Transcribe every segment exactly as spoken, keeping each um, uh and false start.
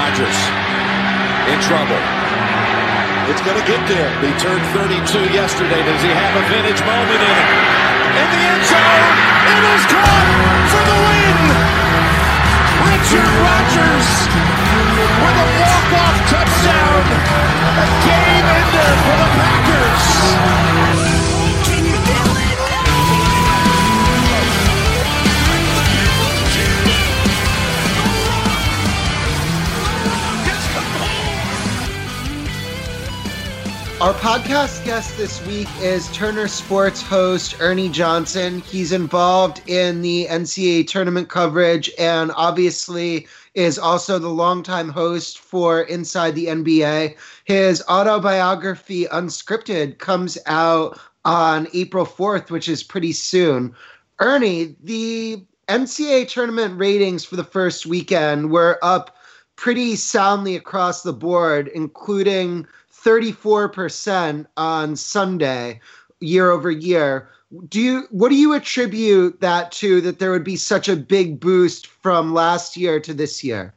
Rogers in trouble. It's going to get there. He turned thirty-two yesterday. Does he have a vintage moment in it? In the end zone, it is caught for the win. Richard Rogers with a walk-off touchdown. A game ender for the Packers. Our podcast guest this week is Turner Sports host Ernie Johnson. He's involved in the N C double A tournament coverage and obviously is also the longtime host for Inside the N B A. His autobiography, Unscripted, comes out on April fourth, which is pretty soon. Ernie, the N C double A tournament ratings for the first weekend were up pretty soundly across the board, including thirty-four percent on Sunday, year over year. Do you, what do you attribute that to, that there would be such a big boost from last year to this year?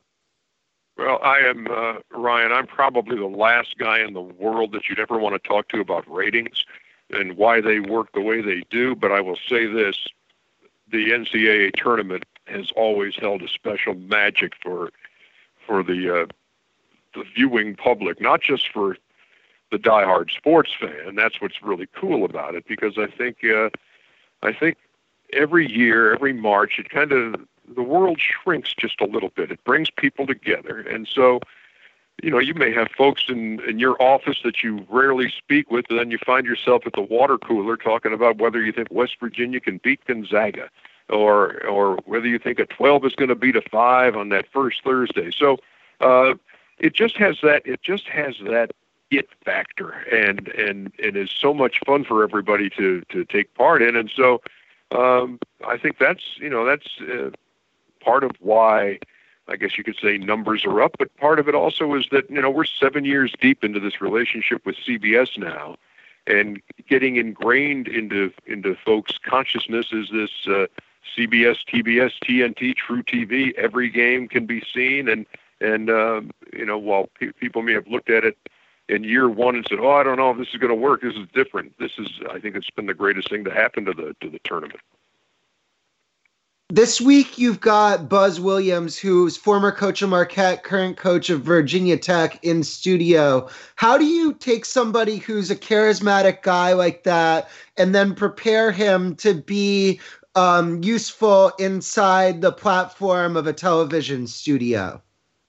Well, I am, uh, Ryan, I'm probably the last guy in the world that you'd ever want to talk to about ratings and why they work the way they do. But I will say this, the N C double A tournament has always held a special magic for, for the, uh, the viewing public, not just for the diehard sports fan. That's what's really cool about it, because I think uh, I think every year, every March, it kind of, the world shrinks just a little bit. It brings people together. And so, you know, you may have folks in, in your office that you rarely speak with, and then you find yourself at the water cooler talking about whether you think West Virginia can beat Gonzaga, or or whether you think a twelve is going to beat a five on that first Thursday. So, uh, It just has that. It just has that it factor, and and it is so much fun for everybody to to take part in. And so, um, I think that's you know that's uh, part of why I guess you could say numbers are up. But part of it also is that you know we're seven years deep into this relationship with C B S now, and getting ingrained into into folks' consciousness is this uh, C B S, T B S, T N T, True T V. Every game can be seen. And And, um, you know, while pe- people may have looked at it in year one and said, oh, I don't know if this is going to work, this is different. This is, I think it's been the greatest thing to happen to the to the tournament. This week, you've got Buzz Williams, who's former coach of Marquette, current coach of Virginia Tech, in studio. How do you take somebody who's a charismatic guy like that and then prepare him to be um, useful inside the platform of a television studio?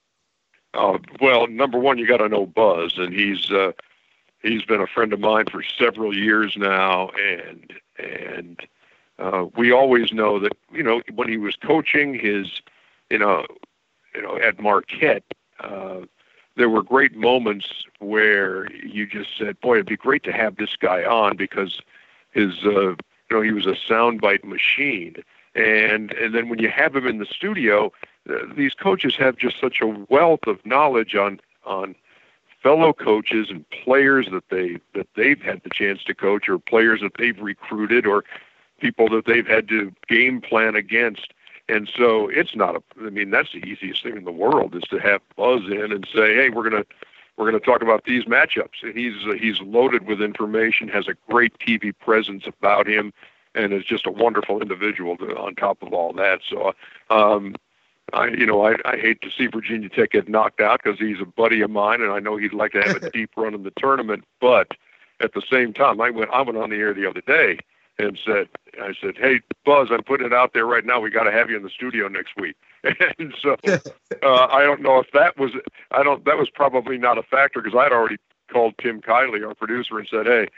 Uh, well, number one, you got to know Buzz, and he's uh, he's been a friend of mine for several years now, and and uh, we always know that you know when he was coaching his, you know, you know at Marquette, uh, there were great moments where you just said, "Boy, it'd be great to have this guy on," because his uh, you know he was a soundbite machine, and and then when you have him in the studio. Uh, these coaches have just such a wealth of knowledge on on fellow coaches and players that they that they've had the chance to coach, or players that they've recruited, or people that they've had to game plan against. And so it's not a. I mean, that's the easiest thing in the world is to have Buzz in and say, "Hey, we're gonna we're gonna talk about these matchups." And he's uh, he's loaded with information, has a great T V presence about him, and is just a wonderful individual to, on top of all that. So. Um, I, you know, I, I hate to see Virginia Tech get knocked out because he's a buddy of mine, and I know he'd like to have a deep run in the tournament. But at the same time, I went, I went on the air the other day and said, I said, "Hey, Buzz, I'm putting it out there right now. We got to have you in the studio next week." And so uh, I don't know if that was, I don't, that was probably not a factor because I'd already called Tim Kiley, our producer, and said, "Hey,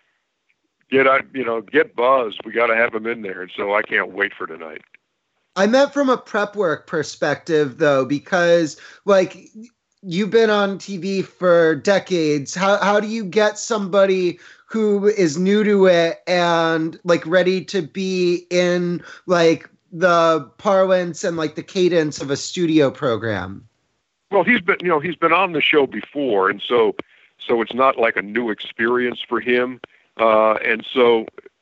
get out, you know, get Buzz. We got to have him in there." And so I can't wait for tonight. I meant from a prep work perspective, though, because, like, you've been on T V for decades. How how do you get somebody who is new to it and, like, ready to be in, like, the parlance and, like, the cadence of a studio program? Well, he's been, you know, he's been on the show before, and so so it's not like a new experience for him. Uh, and so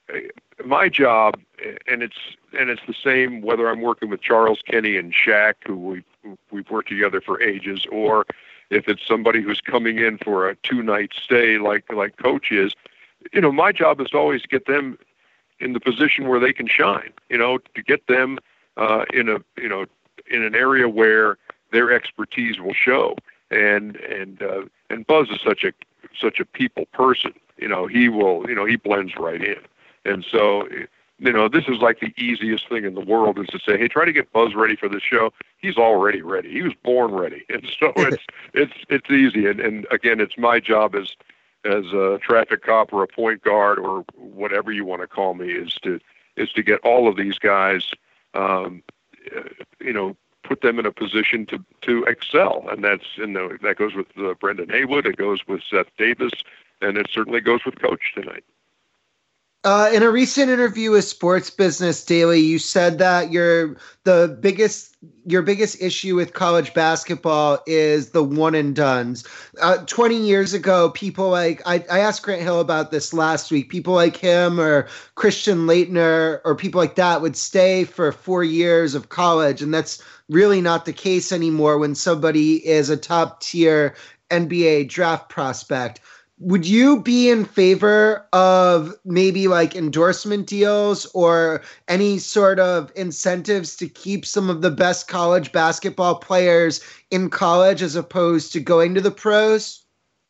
my job, and it's and it's the same whether I'm working with Charles Kenny and Shaq, who we we've worked together for ages, or if it's somebody who's coming in for a two-night stay like like Coach is, you know, my job is to always get them in the position where they can shine, you know, to get them uh, in a, you know, in an area where their expertise will show. And, and, uh, and Buzz is such a, such a people person, you know, he will, you know, he blends right in. And so, you know, this is like the easiest thing in the world is to say, hey, try to get Buzz ready for this show. He's already ready. He was born ready. And so it's, it's, it's easy. And, and again, it's my job as, as a traffic cop or a point guard or whatever you want to call me, is to is to get all of these guys, um, you know, put them in a position to to excel, and that's you know that goes with uh, Brendan Haywood, it goes with Seth Davis, and it certainly goes with Coach tonight. Uh, in a recent interview with Sports Business Daily, you said that your the biggest your biggest issue with college basketball is the one and dones. Uh, Twenty years ago, people like I, I asked Grant Hill about this last week. People like him or Christian Laettner or people like that would stay for four years of college, and that's really not the case anymore when somebody is a top tier N B A draft prospect. Would you be in favor of maybe like endorsement deals or any sort of incentives to keep some of the best college basketball players in college as opposed to going to the pros?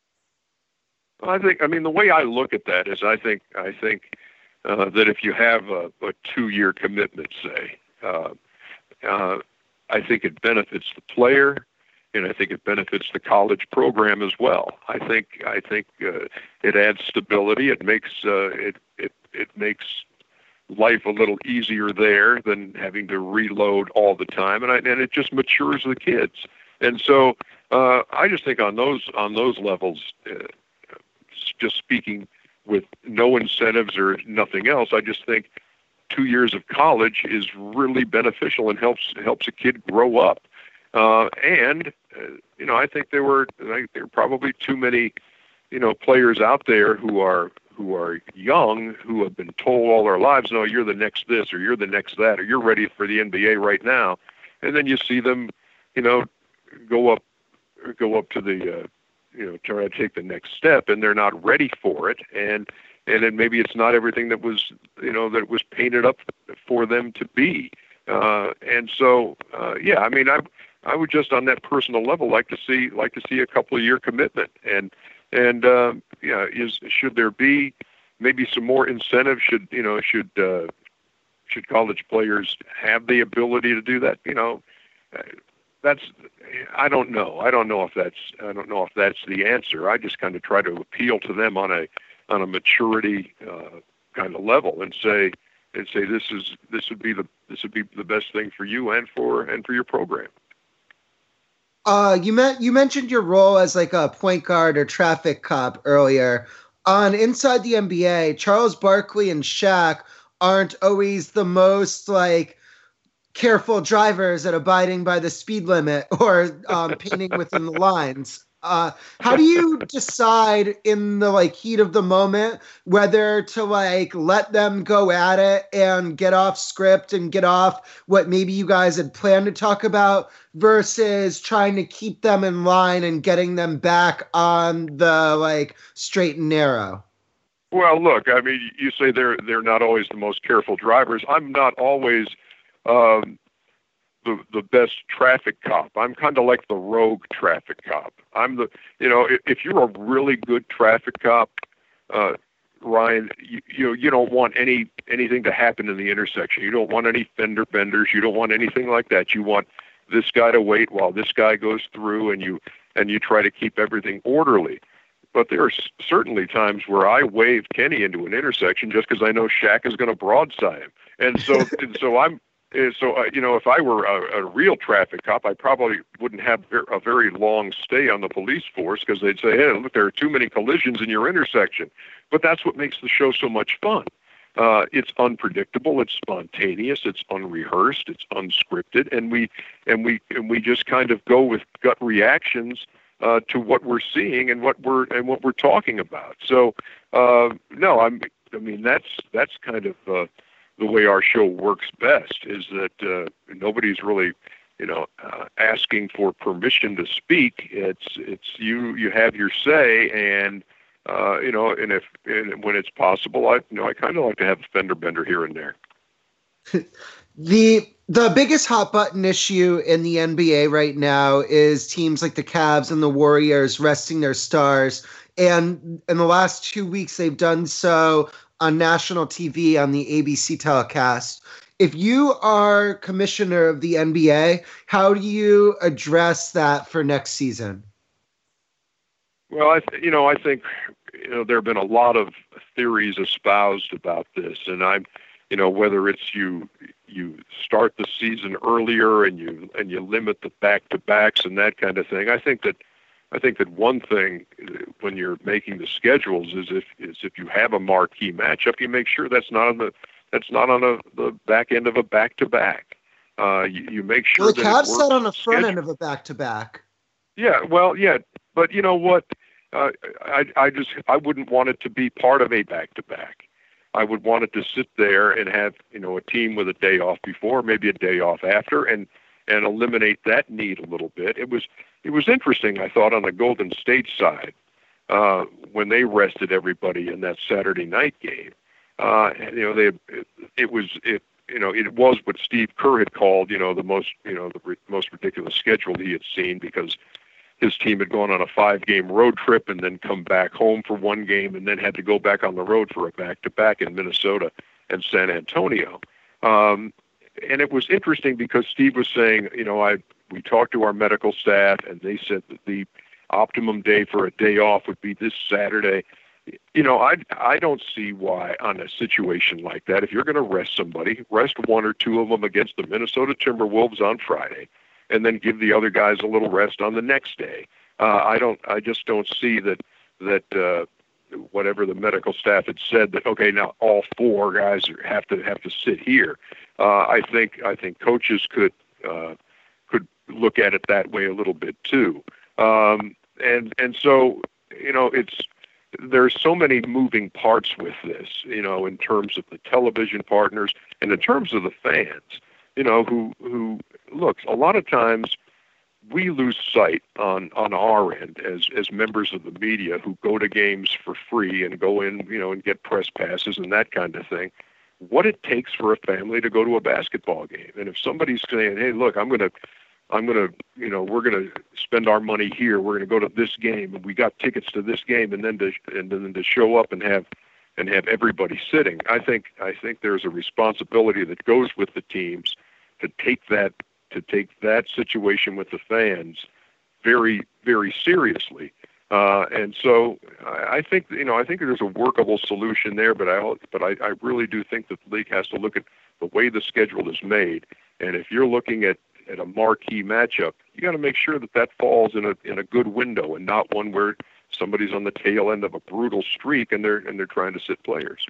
I think, I mean, the way I look at that is I think, I think uh, that if you have a, a two-year commitment, say, uh, uh, I think it benefits the player. And I think it benefits the college program as well. I think I think uh, it adds stability. It makes uh, it it it makes life a little easier there than having to reload all the time, and I, and it just matures the kids. And so uh, I just think on those on those levels, uh, just speaking with no incentives or nothing else, I just think two years of college is really beneficial and helps helps a kid grow up. Uh, and, uh, you know, I think there were I, there were probably too many, you know, players out there who are who are young, who have been told all their lives, no, you're the next this or you're the next that or you're ready for the N B A right now. And then you see them, you know, go up go up to the, uh, you know, try to take the next step, and they're not ready for it. And and then maybe it's not everything that was, you know, that was painted up for them to be. Uh, and so, uh, yeah, I mean, I I would just on that personal level like to see like to see a couple of year commitment, and and uh, yeah, is should there be maybe some more incentive? Should you know should uh, should college players have the ability to do that? You know, that's I don't know. I don't know if that's I don't know if that's the answer. I just kind of try to appeal to them on a on a maturity uh, kind of level and say and say this is this would be the this would be the best thing for you and for and for your program. Uh, you met, you mentioned your role as like a point guard or traffic cop earlier. On Inside the N B A, Charles Barkley and Shaq aren't always the most like careful drivers at abiding by the speed limit or um, painting within the lines. Uh, how do you decide in the like heat of the moment whether to like let them go at it and get off script and get off what maybe you guys had planned to talk about versus trying to keep them in line and getting them back on the like straight and narrow? Well, look, I mean, you say they're they're not always the most careful drivers. I'm not always um, the the best traffic cop. I'm kind of like the rogue traffic cop. I'm the, you know, if, if you're a really good traffic cop, uh, Ryan, you, you know, you don't want any anything to happen in the intersection. You don't want any fender benders. You don't want anything like that. You want this guy to wait while this guy goes through, and you and you try to keep everything orderly. But there are certainly times where I wave Kenny into an intersection just because I know Shaq is going to broadside him, and so and so I'm. So, uh, you know, if I were a, a real traffic cop, I probably wouldn't have a very long stay on the police force because they'd say, hey, look, there are too many collisions in your intersection. But that's what makes the show so much fun. Uh, it's unpredictable, it's spontaneous, it's unrehearsed, it's unscripted, and we and we and we just kind of go with gut reactions uh, to what we're seeing and what we're and what we're talking about. So, uh, no, I'm. I mean, that's that's kind of. Uh, the way our show works best is that uh, nobody's really you know, uh, asking for permission to speak. It's it's you you have your say, and uh, you know, and if and when it's possible, I you know I kind of like to have a fender bender here and there. the The biggest hot button issue in the N B A right now is teams like the Cavs and the Warriors resting their stars, and in the last two weeks they've done so on national T V on the A B C telecast. If you are commissioner of the N B A, how do you address that for next season? Well, I th- you know, I think you know there have been a lot of theories espoused about this, and I'm, you know, whether it's you you start the season earlier and you and you limit the back-to-backs and that kind of thing. I think that I think that one thing when you're making the schedules is if is if you have a marquee matchup, you make sure that's not on the That's not on a, the back end of a back-to-back. Uh, you, you make sure well, the that Cavs it said on the works front schedule. end of a back-to-back. Yeah, well, yeah, but you know what? Uh, I I just I wouldn't want it to be part of a back-to-back. I would want it to sit there and have you know a team with a day off before, maybe a day off after, and and eliminate that need a little bit. It was it was interesting, I thought, on the Golden State side uh, when they rested everybody in that Saturday night game. Uh, you know, they, it, it was, it, you know, it was what Steve Kerr had called, you know, the most, you know, the re- most ridiculous schedule he had seen because his team had gone on a five game road trip and then come back home for one game and then had to go back on the road for a back to back in Minnesota and San Antonio. Um, and it was interesting because Steve was saying, you know, I, we talked to our medical staff and they said that the optimum day for a day off would be this Saturday. You know, I I don't see why on a situation like that, if you're going to rest somebody, rest one or two of them against the Minnesota Timberwolves on Friday, and then give the other guys a little rest on the next day. Uh, I don't. I just don't see that that uh, whatever the medical staff had said that okay, now all four guys have to have to sit here. Uh, I think I think coaches could uh, could look at it that way a little bit too. Um, and and so you know it's. There's so many moving parts with this, you know, in terms of the television partners and in terms of the fans, you know, who, who look, a lot of times we lose sight on, on our end as, as members of the media who go to games for free and go in, you know, and get press passes and that kind of thing, what it takes for a family to go to a basketball game. And if somebody's saying, hey, look, I'm going to, I'm going to, you know, we're going to spend our money here. We're going to go to this game and we got tickets to this game and then to, and then to show up and have, and have everybody sitting. I think, I think there's a responsibility that goes with the teams to take that, to take that situation with the fans very, very seriously. Uh, and so I, I think, you know, I think there's a workable solution there, but I, but I, I really do think that the league has to look at the way the schedule is made. And if you're looking at, at a marquee matchup, you got to make sure that that falls in a in a good window and not one where somebody's on the tail end of a brutal streak and they're and they're trying to sit players.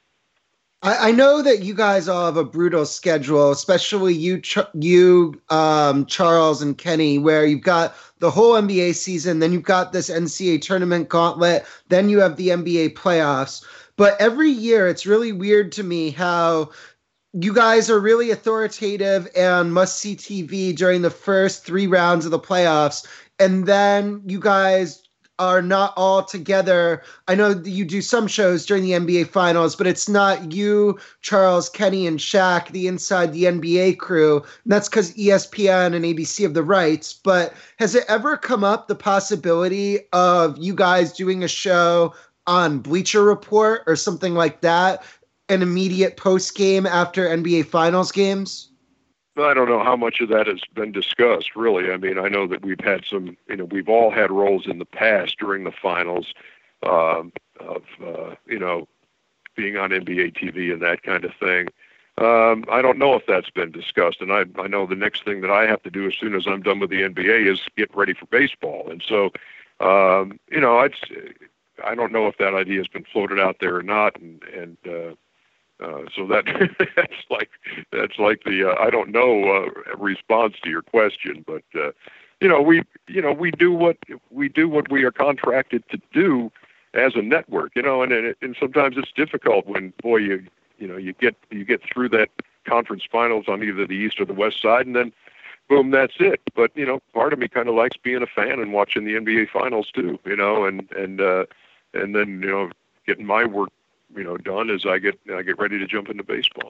I, I know that you guys all have a brutal schedule, especially you, Ch- you, um, Charles and Kenny, where you've got the whole N B A season, then you've got this N C A A tournament gauntlet, then you have the N B A playoffs. But every year, it's really weird to me how you guys are really authoritative and must-see T V during the first three rounds of the playoffs, and then you guys are not all together. I know that you do some shows during the N B A Finals, but it's not you, Charles, Kenny, and Shaq, the Inside the N B A crew. And that's because E S P N and A B C have the rights. But has it ever come up, the possibility of you guys doing a show on Bleacher Report or something like that, an immediate post-game after N B A Finals games? I don't know how much of that has been discussed, really. I mean, I know that we've had some, you know, we've all had roles in the past during the finals um, of, uh, you know, being on N B A T V and that kind of thing. Um, I don't know if that's been discussed. And I, I know the next thing that I have to do as soon as I'm done with the N B A is get ready for baseball. And so, um, you know, I'd, I don't know if that idea has been floated out there or not. And, and, uh, Uh, so that that's like that's like the uh, I don't know uh, response to your question, but uh, you know we you know we do what we do what we are contracted to do as a network, you know, and and, and sometimes it's difficult when boy you you know you get you get through that conference finals on either the east or the west side, and then boom, that's it. But, you know, part of me kind of likes being a fan and watching the N B A finals too, you know, and, and, uh, and then, you know, getting my work, you know, done as I get, I get ready to jump into baseball.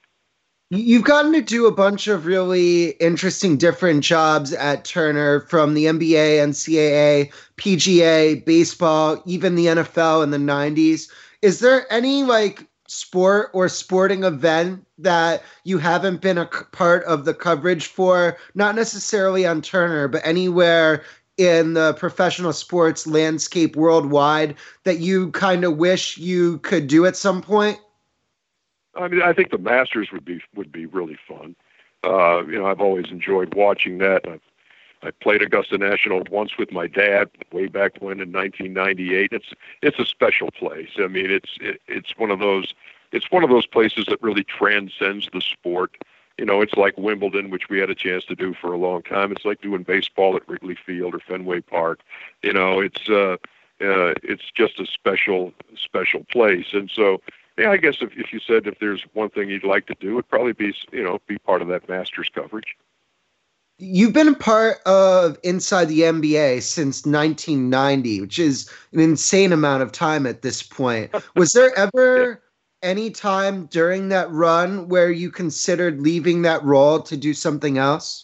You've gotten to do a bunch of really interesting different jobs at Turner, from the N B A, N C double A, P G A, baseball, even the N F L in the nineties. Is there any like sport or sporting event that you haven't been a part of the coverage for, not necessarily on Turner, but anywhere in the professional sports landscape worldwide, that you kind of wish you could do at some point? I mean, I think the Masters would be would be really fun. Uh, you know, I've always enjoyed watching that. I've, I played Augusta National once with my dad way back when in nineteen ninety-eight. It's it's a special place. I mean, it's it, it's one of those it's one of those places that really transcends the sport. You know, it's like Wimbledon, which we had a chance to do for a long time. It's like doing baseball at Wrigley Field or Fenway Park. You know, it's uh, uh, it's just a special special place, and so. Yeah, I guess if, if you said if there's one thing you'd like to do, it'd probably be, you know, be part of that Masters coverage. You've been a part of Inside the N B A since nineteen ninety, which is an insane amount of time at this point. Was there ever yeah. any time during that run where you considered leaving that role to do something else?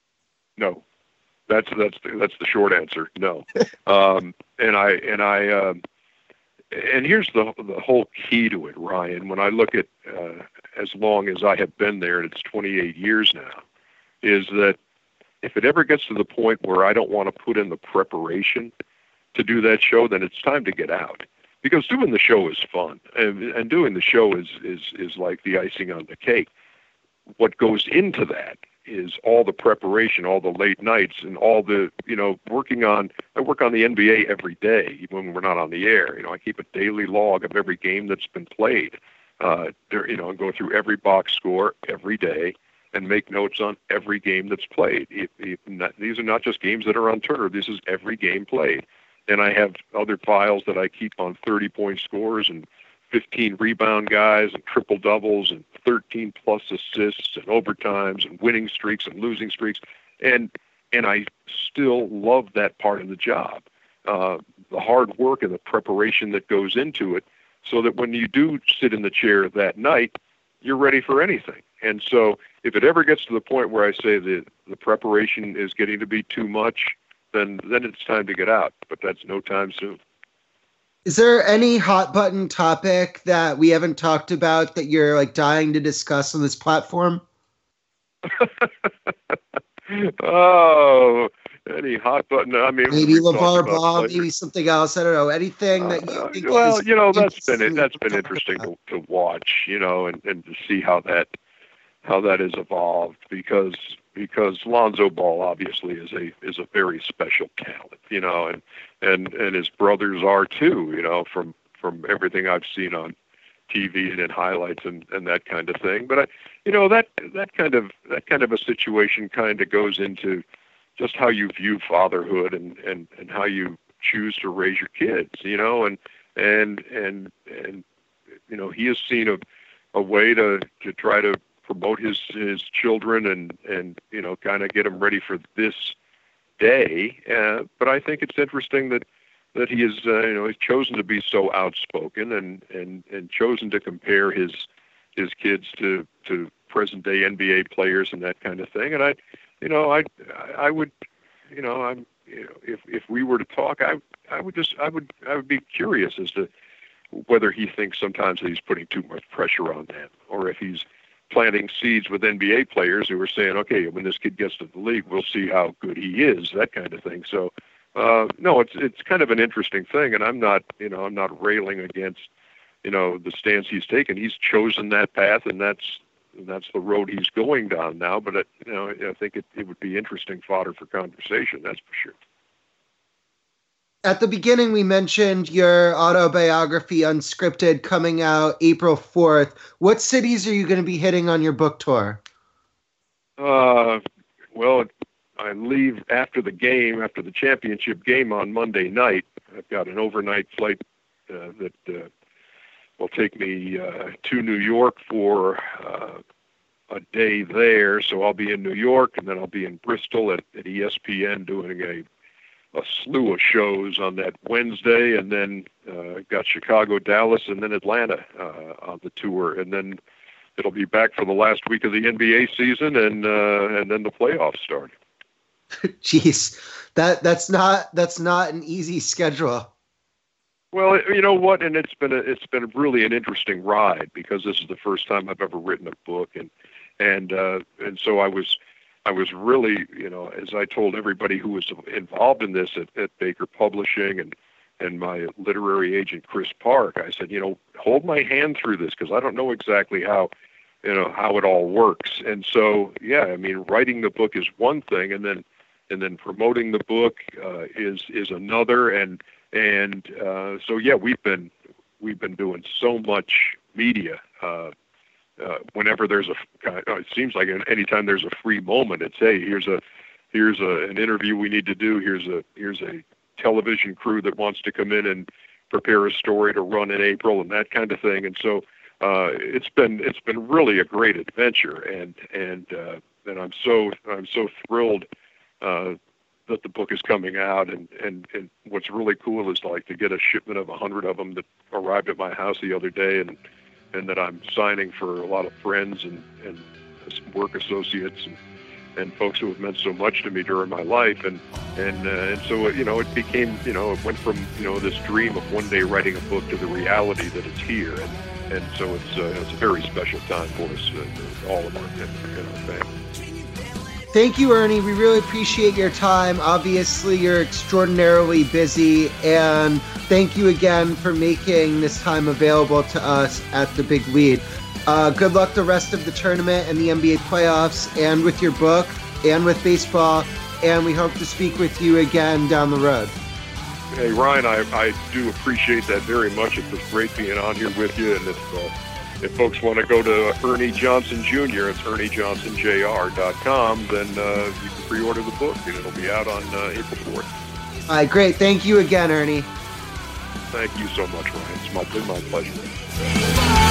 No, that's that's that's the short answer. No, um, and I and I. Um, And here's the the whole key to it, Ryan. When I look at uh, as long as I have been there, and it's twenty-eight years now, is that if it ever gets to the point where I don't want to put in the preparation to do that show, then it's time to get out. Because doing the show is fun, and, and doing the show is, is is like the icing on the cake. What goes into that is all the preparation, all the late nights, and all the, you know, working on, I work on the N B A every day, even when we're not on the air. You know, I keep a daily log of every game that's been played, uh, there, you know, and go through every box score every day and make notes on every game that's played. It, it, not, these are not just games that are on Turner. This is every game played. And I have other files that I keep on thirty-point scores and fifteen rebound guys and triple doubles and thirteen plus assists and overtimes and winning streaks and losing streaks. And, and I still love that part of the job, uh, the hard work and the preparation that goes into it, so that when you do sit in the chair that night, you're ready for anything. And so if it ever gets to the point where I say the, the preparation is getting to be too much, then, then it's time to get out, but that's no time soon. Is there any hot button topic that we haven't talked about that you're like dying to discuss on this platform? Oh, any hot button. I mean, maybe LeVar Ball, maybe something else. I don't know. Anything that you uh, think well, is you know, that's been it. That's been interesting to, to watch, you know, and, and to see how that how that has evolved, because because Lonzo Ball obviously is a is a very special talent, you know, and and and his brothers are too, you know, from from everything I've seen on T V and in highlights and, and that kind of thing. But I, you know, that that kind of that kind of a situation kind of goes into just how you view fatherhood and, and, and how you choose to raise your kids, you know, and and and and you know, he has seen a a way to, to try to promote his his children and and you know, kind of get them ready for this day. Uh, but I think it's interesting that that he is, uh, you know, he's chosen to be so outspoken and, and, and chosen to compare his his kids to, to present day N B A players and that kind of thing. And I, you know, I I would, you know, I'm, you know, if if we were to talk, I I would just I would I would be curious as to whether he thinks sometimes that he's putting too much pressure on them, or if he's planting seeds with N B A players who are saying, okay, when this kid gets to the league, we'll see how good he is, that kind of thing. So. Uh, no, it's it's kind of an interesting thing, and I'm not, you know, I'm not railing against, you know, the stance he's taken. He's chosen that path, and that's that's the road he's going down now. But it, you know, I think it, it would be interesting fodder for conversation. That's for sure. At the beginning, we mentioned your autobiography, Unscripted, coming out April fourth. What cities are you going to be hitting on your book tour? Uh, well. It, I leave after the game, after the championship game on Monday night. I've got an overnight flight uh, that uh, will take me uh, to New York for uh, a day there. So I'll be in New York, and then I'll be in Bristol at, at E S P N doing a a slew of shows on that Wednesday, and then uh, got Chicago, Dallas, and then Atlanta uh, on the tour, and then it'll be back for the last week of the N B A season, and uh, and then the playoffs start. Jeez, that that's not that's not an easy schedule. Well, you know what, and it's been a, it's been really an interesting ride, because this is the first time I've ever written a book, and and uh, and so I was. I was really, you know, as I told everybody who was involved in this at, at Baker Publishing and, and my literary agent, Chris Park, I said, you know, hold my hand through this, because I don't know exactly how, you know, how it all works. And so, yeah, I mean, writing the book is one thing, and then and then promoting the book uh, is is another. And and uh, so, yeah, we've been we've been doing so much media. Uh, Uh, whenever there's a, it seems like anytime there's a free moment, it's, hey, here's a, here's a, an interview we need to do. Here's a, here's a television crew that wants to come in and prepare a story to run in April, and that kind of thing. And so, uh, it's been, it's been really a great adventure. And, and, uh, and I'm so, I'm so thrilled, uh, that the book is coming out. And, and, and what's really cool is like to get a shipment of a hundred of them that arrived at my house the other day, and, and that I'm signing for a lot of friends and, and work associates and, and folks who have meant so much to me during my life. And, and, uh, and so, you know, it became, you know, it went from, you know, this dream of one day writing a book to the reality that it's here. And, and so it's, uh, it's a very special time for us, uh, all of our, in our family. Thank you, Ernie. We really appreciate your time. Obviously, you're extraordinarily busy, and thank you again for making this time available to us at The Big Lead. Uh, good luck the rest of the tournament and the N B A playoffs, and with your book, and with baseball, and we hope to speak with you again down the road. Hey, Ryan, I, I do appreciate that very much. It was great being on here with you, and if uh, If folks want to go to Ernie Johnson Junior, it's ernie johnson j r dot com, then uh, you can pre-order the book, and it'll be out on uh, April fourth. All right, great. Thank you again, Ernie. Thank you so much, Ryan. It's my, been my pleasure.